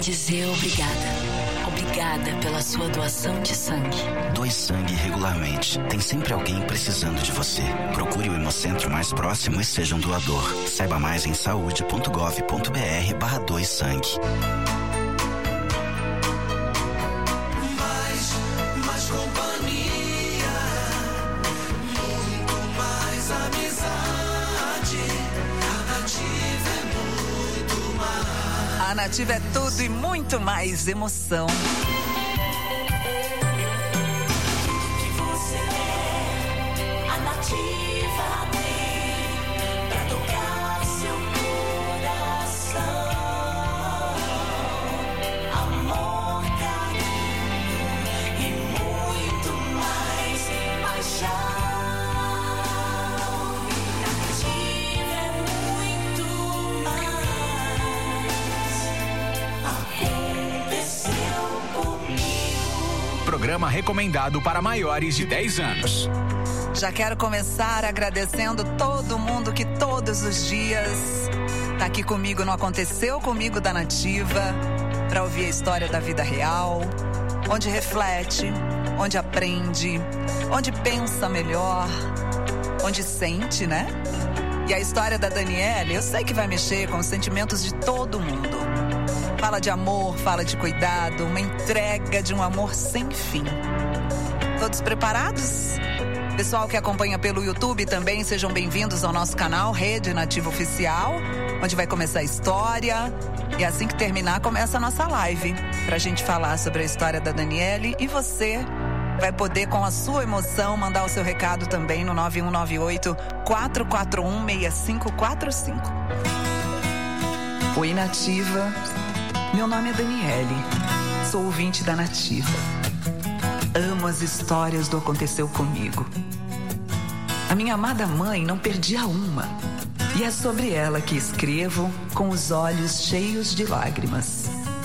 Dizer obrigada. Obrigada pela sua doação de sangue. Doe sangue regularmente. Tem sempre alguém precisando de você. Procure o Hemocentro mais próximo e seja um doador. Saiba mais em saude.gov.br/doe-sangue. Mais companhia, muito mais amizade. A Nativa é muito mais. A Nativa é tudo e muito mais emoção. Programa recomendado para maiores de 10 anos. Já quero começar agradecendo todo mundo que todos os dias tá aqui comigo no Aconteceu Comigo da Nativa, para ouvir a história da vida real, onde reflete, onde aprende, onde pensa melhor, onde sente, né? E a história da Daniele, eu sei que vai mexer com os sentimentos de todo mundo. Fala de amor, fala de cuidado, uma entrega de um amor sem fim. Todos preparados? Pessoal que acompanha pelo YouTube também, sejam bem-vindos ao nosso canal Rede Nativa Oficial, onde vai começar a história. E assim que terminar, começa a nossa live, pra gente falar sobre a história da Daniele. E você vai poder, com a sua emoção, mandar o seu recado também no 9198-441-6545. Oi, Nativa. Meu nome é Daniele, sou ouvinte da Nativa. Amo as histórias do Aconteceu Comigo. A minha amada mãe não perdia uma. E é sobre ela que escrevo com os olhos cheios de lágrimas.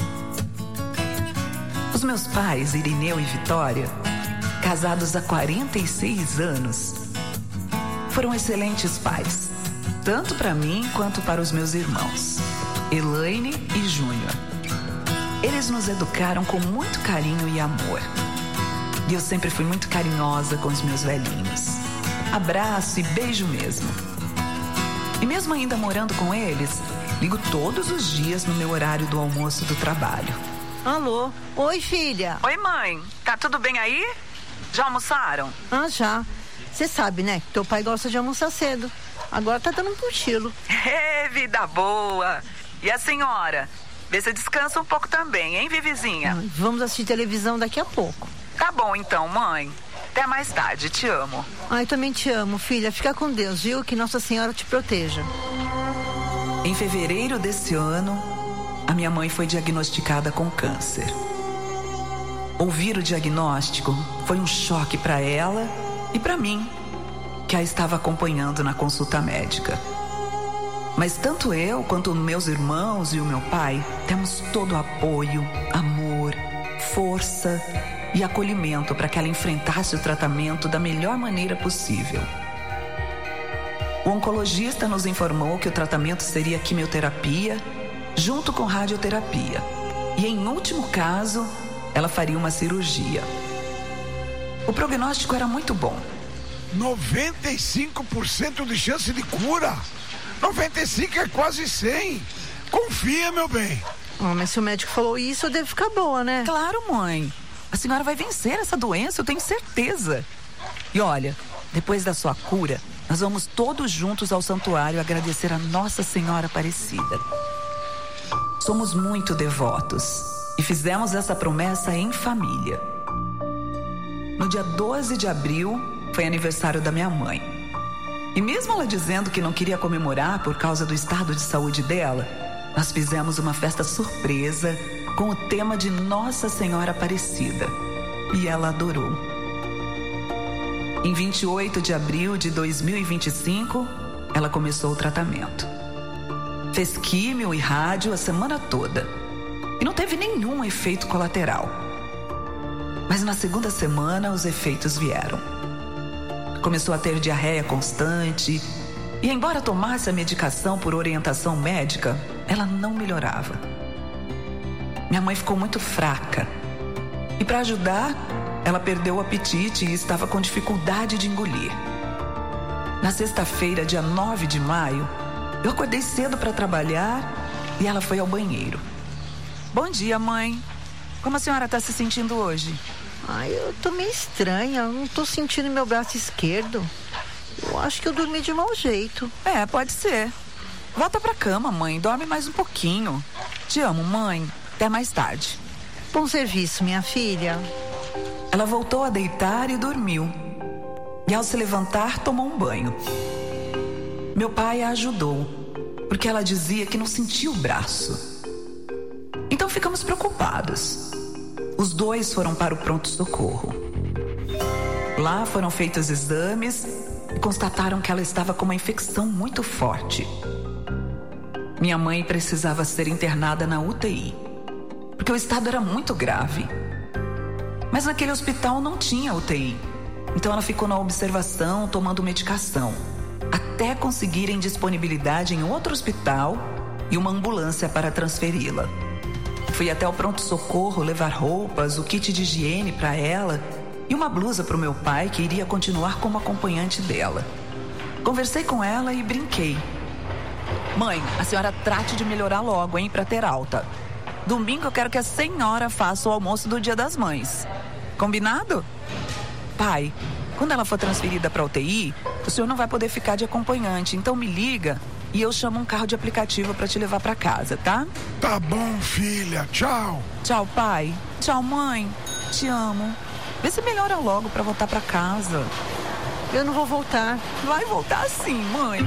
Os meus pais, Irineu e Vitória, casados há 46 anos, foram excelentes pais, tanto para mim quanto para os meus irmãos, Elaine e Júnior. Eles nos educaram com muito carinho e amor. E eu sempre fui muito carinhosa com os meus velhinhos. Abraço e beijo mesmo. E mesmo ainda morando com eles, ligo todos os dias no meu horário do almoço do trabalho. Alô? Oi, filha. Oi, mãe. Tá tudo bem aí? Já almoçaram? Ah, já. Você sabe, né? Que teu pai gosta de almoçar cedo. Agora tá dando um cochilo. Vida boa. E a senhora? Vê se descansa um pouco também, hein, Vivizinha? Vamos assistir televisão daqui a pouco. Tá bom então, mãe. Até mais tarde, te amo. Ai, também te amo, filha. Fica com Deus, viu? Que Nossa Senhora te proteja. Em fevereiro desse ano, a minha mãe foi diagnosticada com câncer. Ouvir o diagnóstico foi um choque para ela e para mim, que a estava acompanhando na consulta médica. Mas tanto eu quanto meus irmãos e o meu pai temos todo o apoio, amor, força e acolhimento para que ela enfrentasse o tratamento da melhor maneira possível. O oncologista nos informou que o tratamento seria quimioterapia junto com radioterapia. E em último caso, ela faria uma cirurgia. O prognóstico era muito bom. 95% de chance de cura. 95 é quase 100. Confia, meu bem. Mas se o médico falou isso, eu devo ficar boa, né? Claro, mãe. A senhora vai vencer essa doença, eu tenho certeza. E olha, depois da sua cura, nós vamos todos juntos ao santuário agradecer a Nossa Senhora Aparecida. Somos muito devotos e fizemos essa promessa em família. No dia 12 de abril, foi aniversário da minha mãe. E mesmo ela dizendo que não queria comemorar por causa do estado de saúde dela, nós fizemos uma festa surpresa com o tema de Nossa Senhora Aparecida. E ela adorou. Em 28 de abril de 2025, ela começou o tratamento. Fez químio e rádio a semana toda. E não teve nenhum efeito colateral. Mas na segunda semana, os efeitos vieram. Começou a ter diarreia constante. E embora tomasse a medicação por orientação médica, ela não melhorava. Minha mãe ficou muito fraca. E para ajudar, ela perdeu o apetite e estava com dificuldade de engolir. Na sexta-feira, dia 9 de maio, eu acordei cedo para trabalhar e ela foi ao banheiro. Bom dia, mãe. Como a senhora está se sentindo hoje? Ai, eu tô meio estranha. Eu não tô sentindo meu braço esquerdo. Eu acho que eu dormi de mau jeito. Pode ser. Volta pra cama, mãe. Dorme mais um pouquinho. Te amo, mãe. Até mais tarde. Bom serviço, minha filha. Ela voltou a deitar e dormiu. E ao se levantar, tomou um banho. Meu pai a ajudou, porque ela dizia que não sentia o braço. Então ficamos preocupados. Os dois foram para o pronto-socorro. Lá foram feitos exames e constataram que ela estava com uma infecção muito forte. Minha mãe precisava ser internada na UTI, porque o estado era muito grave. Mas naquele hospital não tinha UTI. Então ela ficou na observação, tomando medicação, até conseguirem disponibilidade em outro hospital e uma ambulância para transferi-la. Fui até o pronto-socorro levar roupas, o kit de higiene para ela e uma blusa para o meu pai, que iria continuar como acompanhante dela. Conversei com ela e brinquei. Mãe, a senhora trate de melhorar logo, hein, para ter alta. Domingo eu quero que a senhora faça o almoço do Dia das Mães. Combinado? Pai, quando ela for transferida para a UTI, o senhor não vai poder ficar de acompanhante, então me liga e eu chamo um carro de aplicativo para te levar para casa, tá? Tá bom, filha. Tchau. Tchau, pai. Tchau, mãe. Te amo. Vê se melhora logo para voltar para casa. Eu não vou voltar. Vai voltar sim, mãe.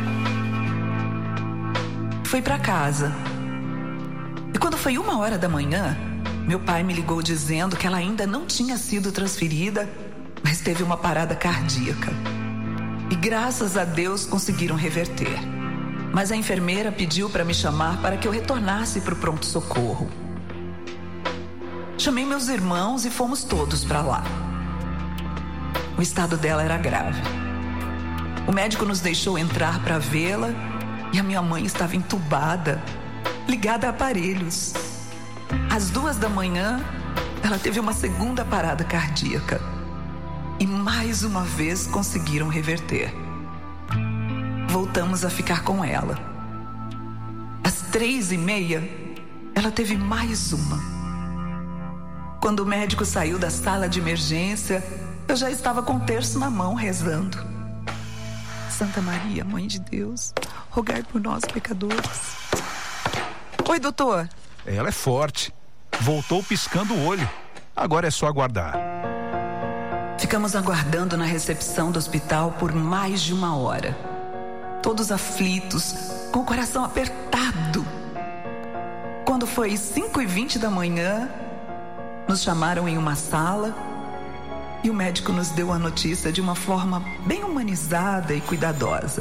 Fui para casa. E quando foi 1h da manhã, meu pai me ligou dizendo que ela ainda não tinha sido transferida, mas teve uma parada cardíaca. E graças a Deus conseguiram reverter. Mas a enfermeira pediu para me chamar para que eu retornasse para o pronto-socorro. Chamei meus irmãos e fomos todos para lá. O estado dela era grave. O médico nos deixou entrar para vê-la e a minha mãe estava entubada, ligada a aparelhos. Às 2h, ela teve uma segunda parada cardíaca. E mais uma vez conseguiram reverter. Voltamos a ficar com ela. Às 3h30, ela teve mais uma. Quando o médico saiu da sala de emergência, eu já estava com o terço na mão rezando. Santa Maria, Mãe de Deus, rogai por nós, pecadores. Oi, doutor. Ela é forte. Voltou piscando o olho. Agora é só aguardar. Ficamos aguardando na recepção do hospital por mais de 1 hora. Todos aflitos, com o coração apertado. Quando foi 5h20 da manhã, nos chamaram em uma sala e o médico nos deu a notícia de uma forma bem humanizada e cuidadosa.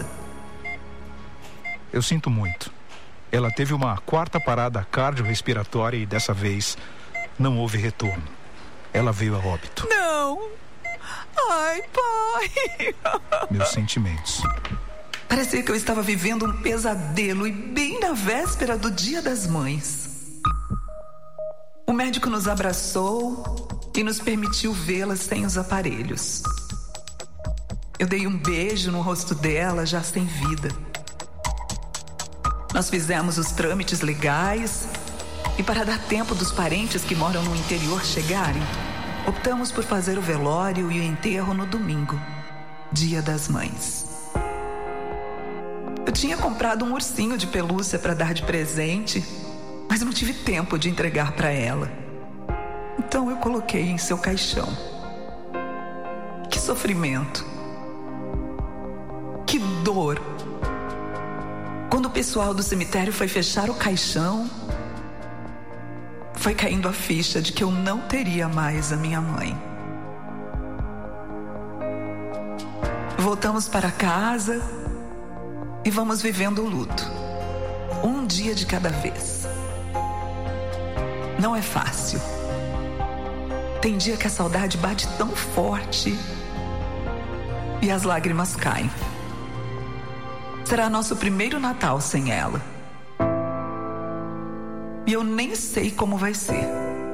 Eu sinto muito. Ela teve uma 4ª parada cardiorrespiratória e dessa vez não houve retorno. Ela veio a óbito. Não! Ai, pai! Meus sentimentos. Parecia que eu estava vivendo um pesadelo e bem na véspera do Dia das Mães. O médico nos abraçou e nos permitiu vê-la sem os aparelhos. Eu dei um beijo no rosto dela, já sem vida. Nós fizemos os trâmites legais e, para dar tempo dos parentes que moram no interior chegarem, optamos por fazer o velório e o enterro no domingo, Dia das Mães. Eu tinha comprado um ursinho de pelúcia para dar de presente, mas não tive tempo de entregar para ela. Então eu coloquei em seu caixão. Que sofrimento. Que dor. Quando o pessoal do cemitério foi fechar o caixão, foi caindo a ficha de que eu não teria mais a minha mãe. Voltamos para casa e vamos vivendo o luto. Um dia de cada vez. Não é fácil. Tem dia que a saudade bate tão forte e as lágrimas caem. Será nosso primeiro Natal sem ela. e eu nem sei como vai ser.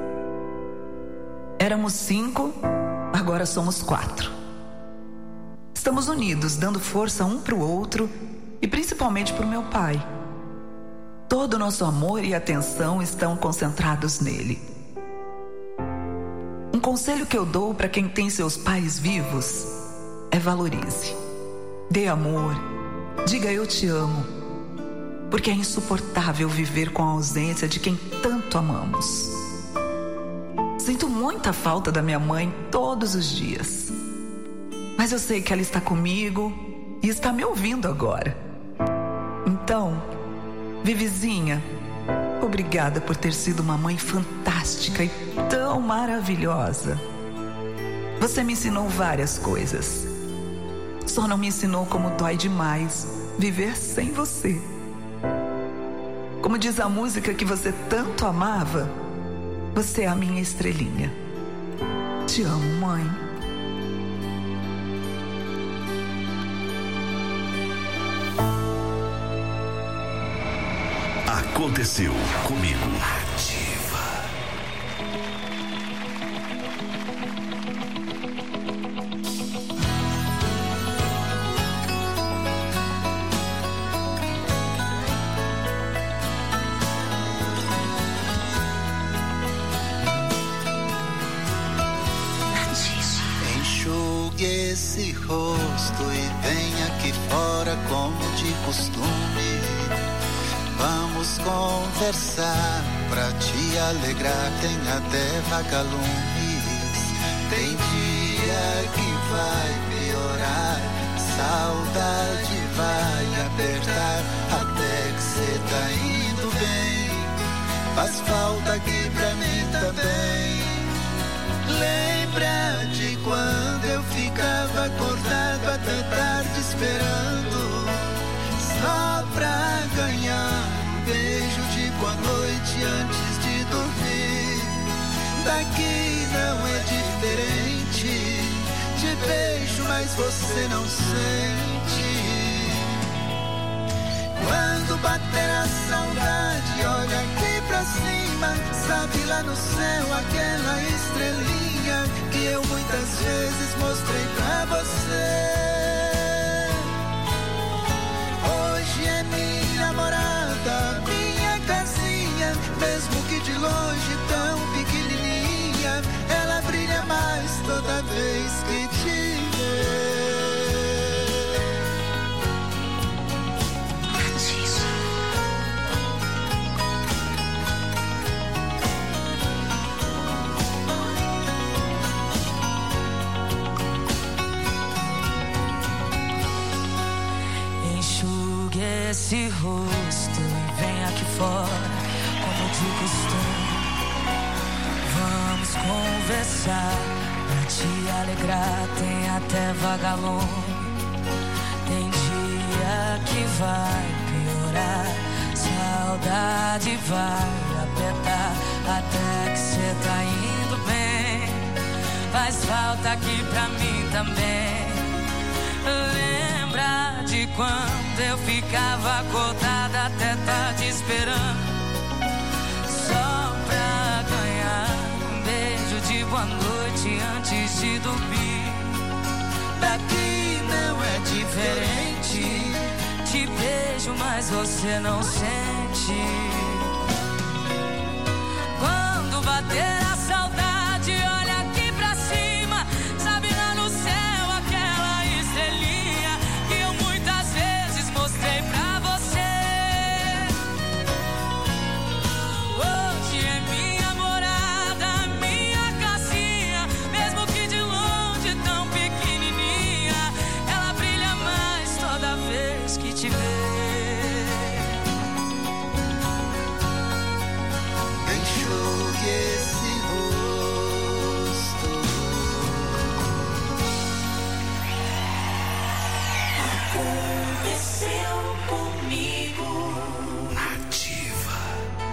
Éramos 5, agora somos 4. Estamos unidos, dando força um para o outro e principalmente para o meu pai. Todo o nosso amor e atenção estão concentrados nele. Um conselho que eu dou para quem tem seus pais vivos é: valorize, dê amor, diga eu te amo, porque é insuportável viver com a ausência de quem tanto amamos. Sinto muita falta da minha mãe todos os dias, mas eu sei que ela está comigo e está me ouvindo agora. Então, Vivizinha, obrigada por ter sido uma mãe fantástica e tão maravilhosa. Você me ensinou várias coisas. Só não me ensinou como dói demais viver sem você. Como diz a música que você tanto amava, você é a minha estrelinha. Te amo, mãe. Aconteceu comigo. Enxugue esse rosto e venha aqui fora como de costume. Vamos conversar pra te alegrar, tem até vagalumes. Tem dia que vai piorar, saudade vai apertar, até que cê tá indo bem. Faz falta aqui pra mim também. Lembra de quando eu ficava acordado até tarde esperando, só pra ganhar um beijo de boa noite antes de dormir. Daqui não é diferente, te beijo mas você não sente. Quando bater a saudade, olha aqui pra cima, sabe lá no céu aquela estrelinha que eu muitas vezes mostrei pra você. Hoje é minha namorada, minha casinha, mesmo que de longe tão pequenininha, ela brilha mais toda vez que te vê. Esse rosto e vem aqui fora, como de costume. Vamos conversar pra te alegrar, tem até vagalume. Tem dia que vai piorar, saudade vai apertar, até que cê tá indo bem. Faz falta aqui pra mim também. Lembra de quando eu ficava acordada até tarde esperando, só pra ganhar um beijo de boa noite antes de dormir. Daqui não é diferente, te beijo mas você não sente. Quando bater a saudade, olha aqui pra cima, sabe lá no céu aquela estrelinha que eu muitas vezes mostrei pra você. Hoje é minha morada, minha casinha, mesmo que de longe tão pequenininha, ela brilha mais toda vez que te vê. Enxugue esse rosto. Aconteceu comigo. Ativa.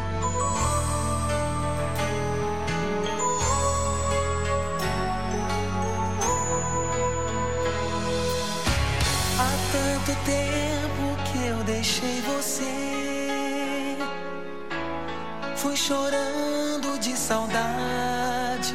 Há tanto tempo que eu deixei você. fui chorando de saudade.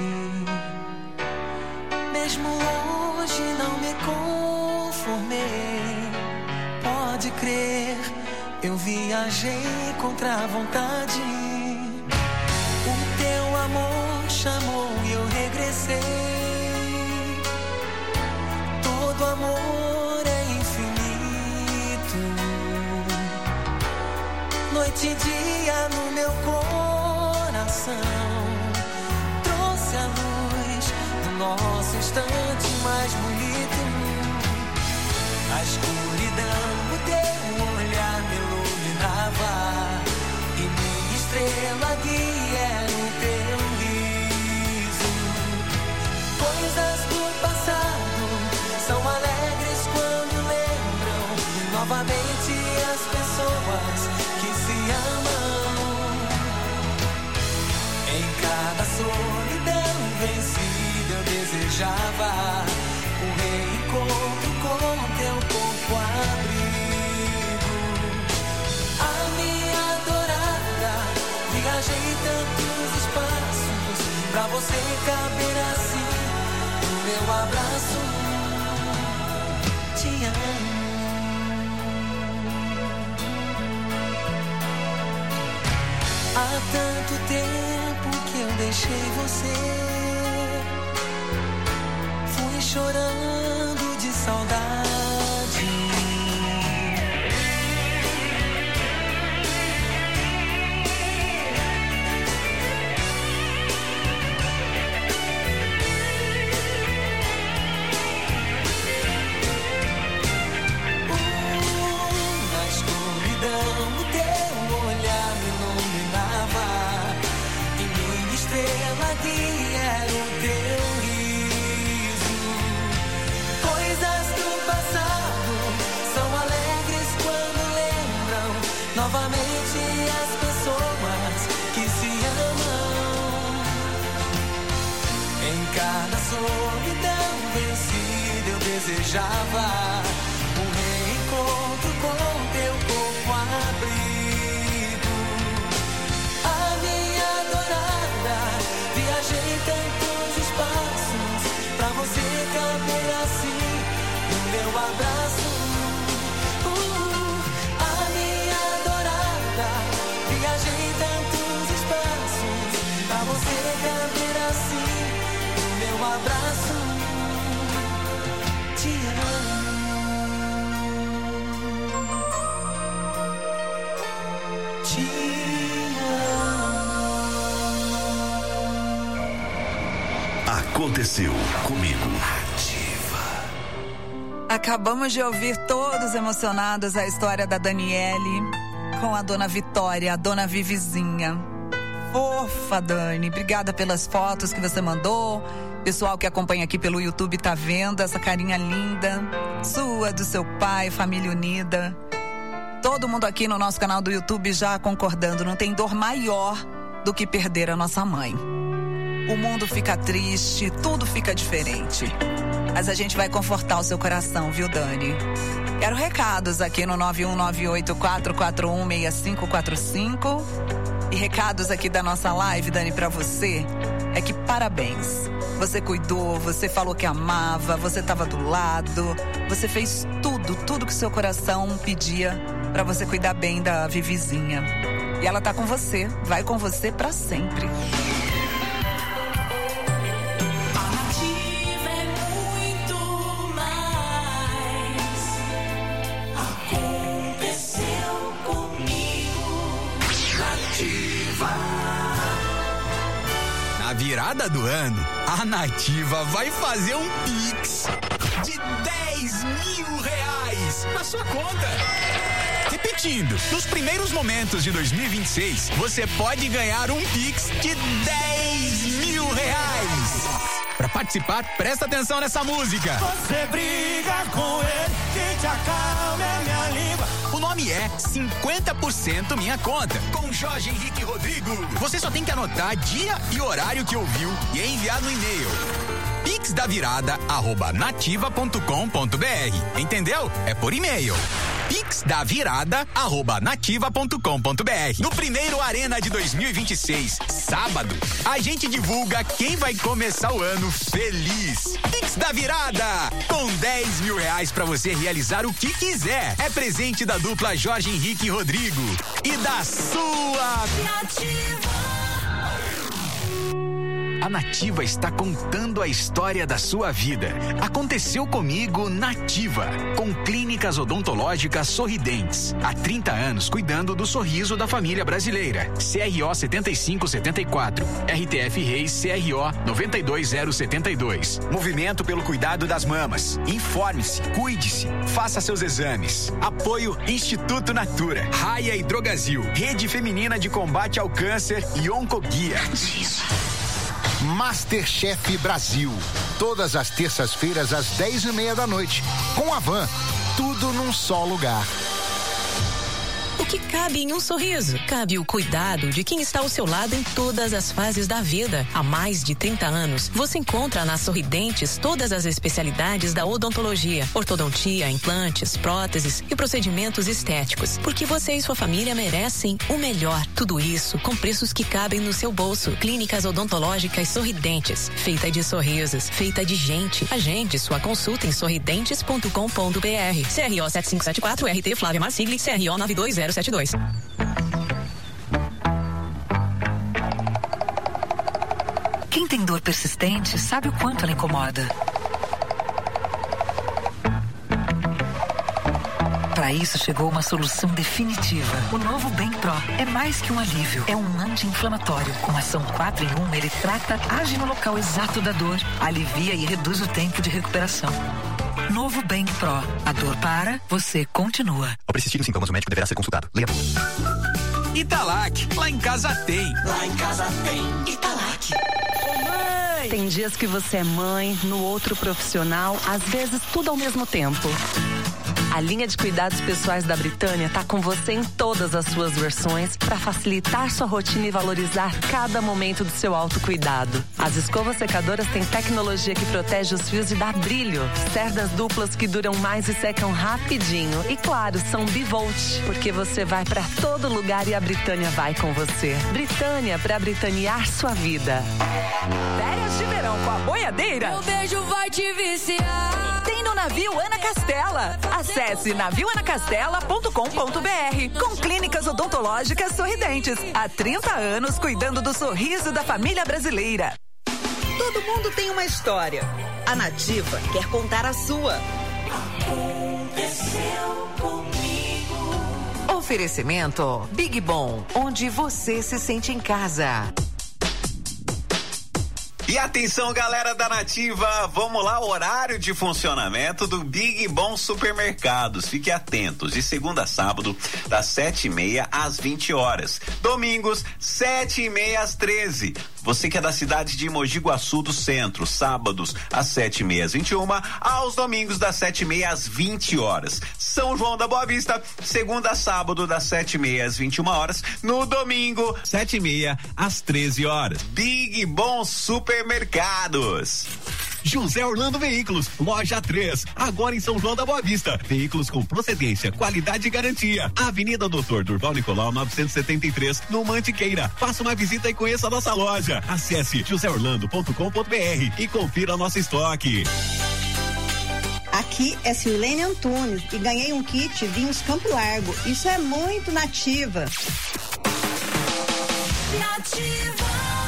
Mesmo hoje não me conformei. Pode crer, eu viajei contra a vontade. O teu amor chamou e eu regressei. Todo amor é infinito. Noite e dia no meu coração. Trouxe a luz do nosso instante mais bonito. A escuridão, o teu olhar me iluminava. E minha estrela guia era o teu riso. Coisas do passado são alegres quando lembram novamente as pessoas que se amam. Em cada solidão vencida eu desejava um reencontro com teu corpo abrigo. A minha adorada, viajei tantos espaços pra você caber assim no meu abraço. Te amo. Há tanto tempo que eu deixei você. Fui chorando de saudade. Na escuridão o teu olhar me iluminava. E minha estrela guia era o teu riso. Coisas do passado são alegres quando lembram novamente as pessoas que se amam. Em cada solidão vencida eu desejava um reencontro com teu corpo abrigo. A minha adorada, viajei tantos espaços pra você caber assim no meu abraço. A minha adorada, viajei tantos espaços pra você caber assim no meu abraço. Te amo. Te Aconteceu comigo. Acabamos de ouvir todos emocionados a história da Daniele com a dona Vitória, a dona Vivizinha. Fofa, Dani. Obrigada pelas fotos que você mandou. Pessoal que acompanha aqui pelo YouTube tá vendo essa carinha linda. Sua, do seu pai, família unida. Todo mundo aqui no nosso canal do YouTube já concordando. Não tem dor maior do que perder a nossa mãe. O mundo fica triste, tudo fica diferente. Mas a gente vai confortar o seu coração, viu, Dani? Quero recados aqui no 91984416545. E recados aqui da nossa live, Dani, pra você. É que parabéns. Você cuidou, você falou que amava, você estava do lado. Você fez tudo que seu coração pedia pra você cuidar bem da Vivizinha. E ela tá com você, vai com você pra sempre. Na virada do ano, a Nativa vai fazer um Pix de R$10 mil na sua conta. Repetindo, nos primeiros momentos de 2026, você pode ganhar um Pix de R$10 mil. Para participar, presta atenção nessa música. Você briga com ele, quem te acalma é minha língua. O nome é 50% Minha Conta, com Jorge Henrique Rodrigo. Você só tem que anotar dia e horário que ouviu e enviar no e-mail pixdavirada@nativa.com.br. Entendeu? É por e-mail. pixdavirada@nativa.com.br. No primeiro Arena de 2026, sábado, a gente divulga quem vai começar o ano feliz. Pix da Virada, com R$10.000 pra você realizar o que quiser. É presente da dupla Jorge Henrique e Rodrigo e da sua Nativa. A Nativa está contando a história da sua vida. Aconteceu comigo Nativa, com clínicas odontológicas sorridentes. Há 30 anos cuidando do sorriso da família brasileira. CRO 7574, RTF Reis CRO 92072. Movimento pelo cuidado das mamas. Informe-se, cuide-se, faça seus exames. Apoio Instituto Natura, Raia e Drogazil, Rede Feminina de Combate ao Câncer e Oncoguia. Masterchef Brasil, todas as terças-feiras às 10:30 da noite, com a Van, tudo num só lugar. O que cabe em um sorriso? Cabe o cuidado de quem está ao seu lado em todas as fases da vida. Há mais de 30 anos, você encontra nas Sorridentes todas as especialidades da odontologia, ortodontia, implantes, próteses e procedimentos estéticos. Porque você e sua família merecem o melhor. Tudo isso com preços que cabem no seu bolso. Clínicas odontológicas Sorridentes, feita de sorrisos, feita de gente. Agende sua consulta em sorridentes.com.br. CRO 7574, RT Flávia Marsigli, CRO 92072. Quem tem dor persistente sabe o quanto ela incomoda. Para isso chegou uma solução definitiva. O novo Bem Pro é mais que um alívio, é um anti-inflamatório. Com ação 4 em 1, ele trata, age no local exato da dor, alivia e reduz o tempo de recuperação. Novo Bem Pro. A dor para, você continua. Ao persistir os sintomas, o médico deverá ser consultado. Leia bula. Italac, lá em casa tem. Lá em casa tem Italac. Tem dias que você é mãe, no outro profissional, às vezes tudo ao mesmo tempo. A linha de cuidados pessoais da Britânia tá com você em todas as suas versões para facilitar sua rotina e valorizar cada momento do seu autocuidado. As escovas secadoras têm tecnologia que protege os fios e dá brilho. Cerdas duplas que duram mais e secam rapidinho. E claro, são bivolt, porque você vai para todo lugar e a Britânia vai com você. Britânia, para britanear sua vida. Férias de verão com a boiadeira. Meu beijo vai te viciar. Tem no navio Ana Castela. Acesse navioanacastela.com.br. Com clínicas odontológicas Sorridentes. Há 30 anos cuidando do sorriso da família brasileira. Todo mundo tem uma história. A Nativa quer contar a sua. Aconteceu comigo. Oferecimento Big Bom, onde você se sente em casa. E atenção, galera da Nativa, vamos lá, horário de funcionamento do Big Bom Supermercados. Fique atentos, de segunda a sábado, das 7h30 às 20 horas. Domingos, 7h30 às 13h. Você que é da cidade de Mogi Guaçu do Centro, sábados às 7h30 às 21h, aos domingos das 7h30 às 20 horas. São João da Boa Vista, segunda a sábado das 7h30 às 21 horas, no domingo, 7h30 às 13 horas. Big Bom Supermercados. José Orlando Veículos, loja 3, agora em São João da Boa Vista. Veículos com procedência, qualidade e garantia. Avenida Doutor Durval Nicolau 973, no Mantiqueira. Faça uma visita e conheça a nossa loja. Acesse joseorlando.com.br e confira nosso estoque. Aqui é Silene Antunes e ganhei um kit vinhos Campo Largo. Isso é muito Nativa. Nativa.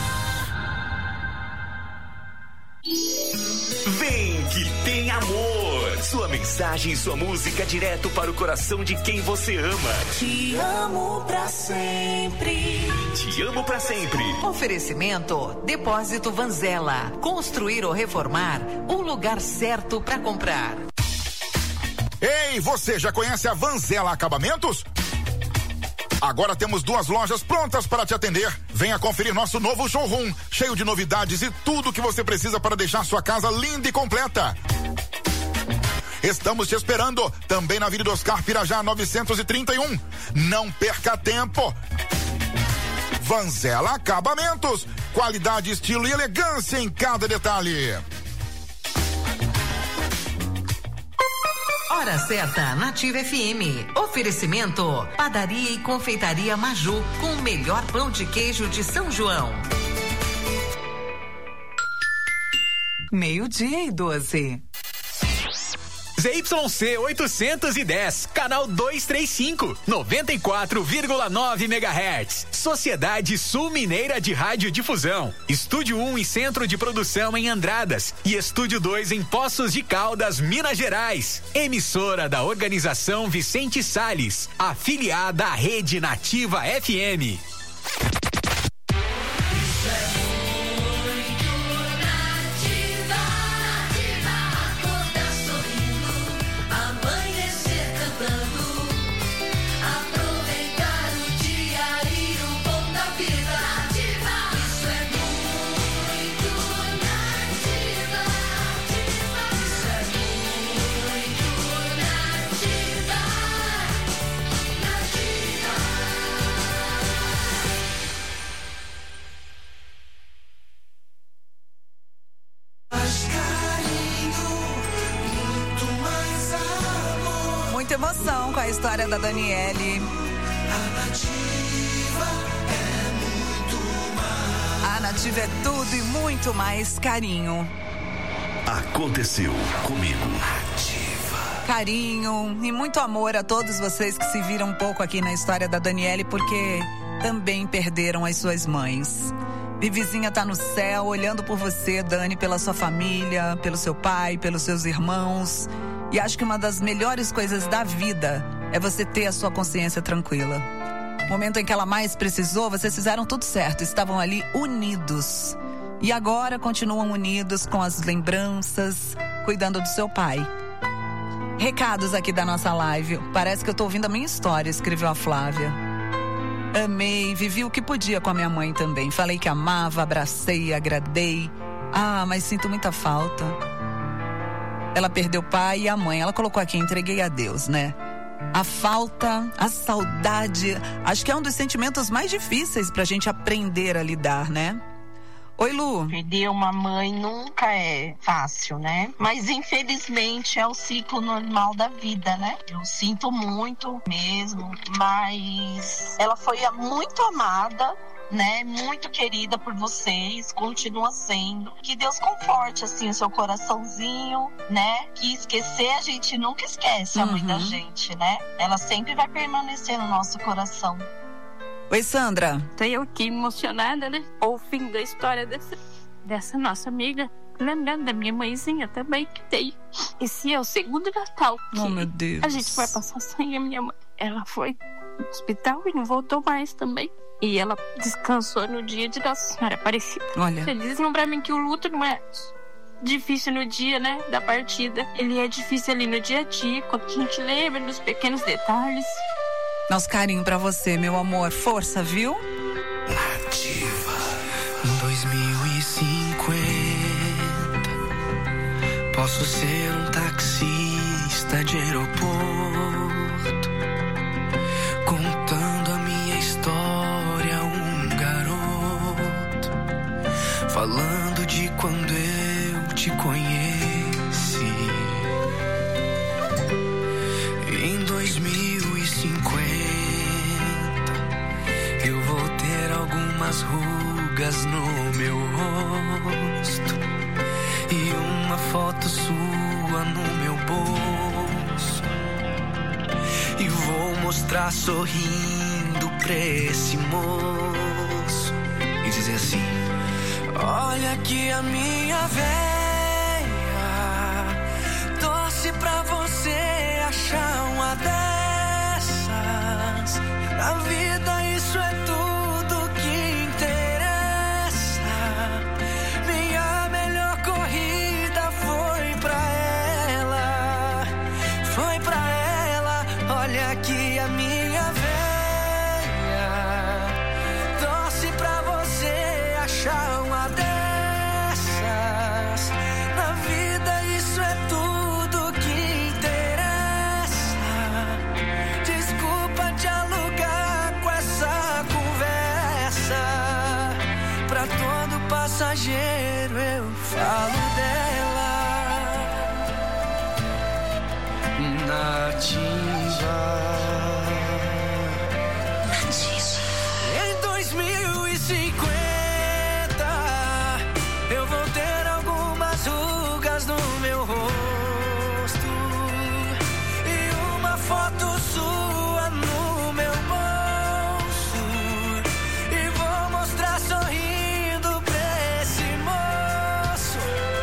Vem que tem amor. Sua mensagem e sua música direto para o coração de quem você ama. Te amo pra sempre. Te amo pra sempre. Oferecimento Depósito Vanzella. Construir ou reformar, o lugar certo para comprar. Ei, você já conhece a Vanzella Acabamentos? Agora temos 2 lojas prontas para te atender. Venha conferir nosso novo showroom, cheio de novidades e tudo que você precisa para deixar sua casa linda e completa. Estamos te esperando, também na Avenida Oscar Pirajá 931. Não perca tempo. Vanzella Acabamentos, qualidade, estilo e elegância em cada detalhe. Hora certa, Nativa FM. Oferecimento: Padaria e Confeitaria Maju, com o melhor pão de queijo de São João. 12:12. ZYC 810, canal 235, 94,9 MHz. Sociedade Sul Mineira de Radiodifusão. Estúdio 1 e Centro de Produção em Andradas. E Estúdio 2 em Poços de Caldas, Minas Gerais. Emissora da Organização Vicente Salles. Afiliada à Rede Nativa FM. Muita emoção com a história da Daniele. A Nativa é tudo e muito mais carinho. Aconteceu comigo. Carinho e muito amor a todos vocês que se viram um pouco aqui na história da Daniele, porque também perderam as suas mães. Vivizinha tá no céu, olhando por você, Dani, pela sua família, pelo seu pai, pelos seus irmãos. E acho que uma das melhores coisas da vida é você ter a sua consciência tranquila. No momento em que ela mais precisou, vocês fizeram tudo certo, estavam ali unidos. E agora continuam unidos com as lembranças, cuidando do seu pai. Recados aqui da nossa live. Parece que eu tô ouvindo a minha história, escreveu a Flávia. Amei, vivi o que podia com a minha mãe também. Falei que amava, abracei, agradei. Ah, mas sinto muita falta. Ela perdeu o pai e a mãe. Ela colocou aqui, entreguei a Deus, né? A falta, a saudade, acho que é um dos sentimentos mais difíceis pra gente aprender a lidar, né? Oi, Lu. Perder uma mãe nunca é fácil, né? Mas infelizmente é o ciclo normal da vida, né? Eu sinto muito mesmo, mas ela foi muito amada, né? Muito querida por vocês, continua sendo. Que Deus conforte, assim, o seu coraçãozinho, né? Que esquecer a gente nunca esquece a mãe da gente, né? Ela sempre vai permanecer no nosso coração. Oi, Sandra. Tô eu aqui emocionada, né? Ouvindo a história dessa nossa amiga. Lembrando da minha mãezinha também, que tem. Esse é o segundo Natal. Oh, meu Deus. A gente vai passar sem a minha mãe. Ela foi no hospital e não voltou mais também. E ela descansou no dia de Nossa Senhora Aparecida. Olha. Eles diziam pra mim que o luto não é difícil no dia, né? Da partida. Ele é difícil ali no dia a dia, quando a gente lembra dos pequenos detalhes. Nosso carinho pra você, meu amor. Força, viu? Nativa. 2050. Posso ser um taxista de aeroporto, contando a minha história, um garoto, falando de quando eu te conheci. Em 2050 eu vou ter algumas rugas no meu rosto e uma foto sua no meu bolso, e vou mostrar sorrindo pra esse moço e dizer assim: olha aqui a minha véia, torce pra você achar uma dessas. Na vida isso é tudo que interessa. Minha melhor corrida foi pra ela, foi pra ela. Olha aqui a minha véia, torce pra você achar uma dessas. Na vida isso é tudo que interessa. Desculpa te alugar com essa conversa. Pra todo passageiro eu falo dela. Em 2050 eu vou ter algumas rugas no meu rosto e uma foto sua no meu bolso, e vou mostrar sorrindo pra esse moço.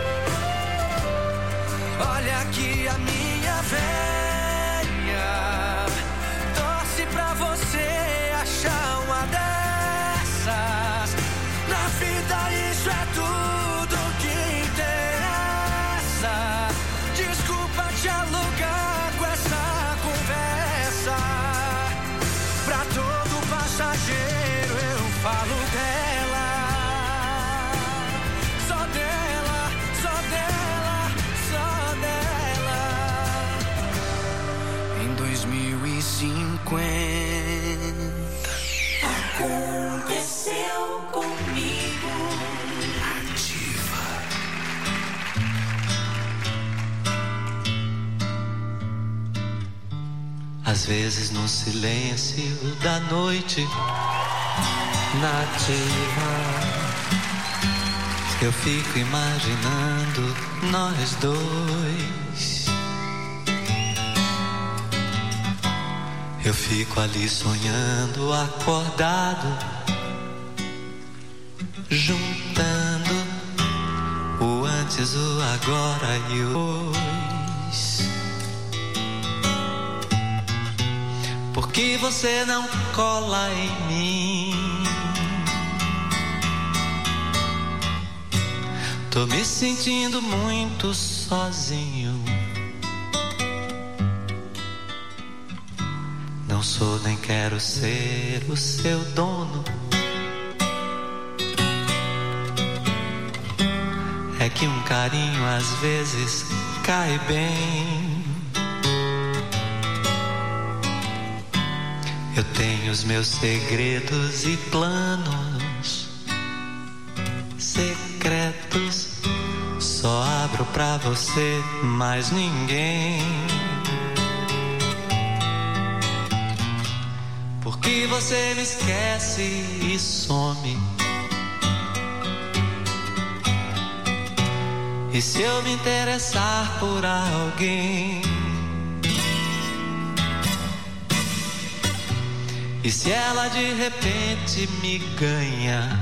Olha aqui a minha velha, torce pra você achar uma dessas. Na vida isso é tudo que interessa. Desculpa te alugar com essa conversa. Pra todo passageiro eu falo dela. Só dela, só dela, só dela. Em 2050 aconteceu comigo. Ativa. Às vezes no silêncio da noite, nativa, eu fico imaginando nós dois. Eu fico ali sonhando, acordado, juntando o antes, o agora e o hoje. Por que você não cola em mim? Tô me sentindo muito sozinho. Não sou nem quero ser o seu dono. É que um carinho às vezes cai bem. Eu tenho os meus segredos e planos secretos. Só abro pra você, mais ninguém. Porque você me esquece e some. E se eu me interessar por alguém? E se ela de repente me ganha?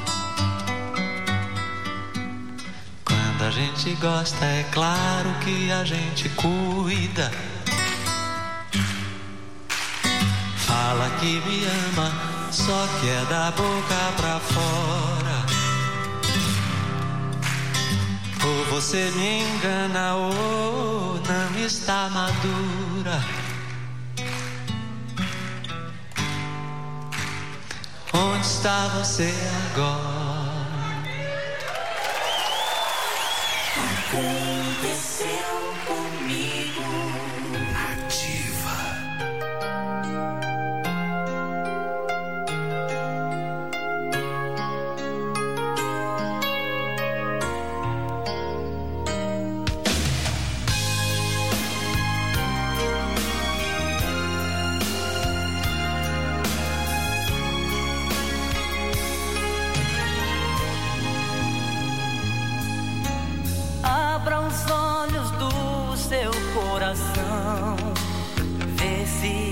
Quando a gente gosta, é claro que a gente cuida. Fala que me ama, só que é da boca pra fora. Ou você me engana ou não está madura. Onde está você agora? Aconteceu comigo. Ativa. Abra os olhos do seu coração, vê se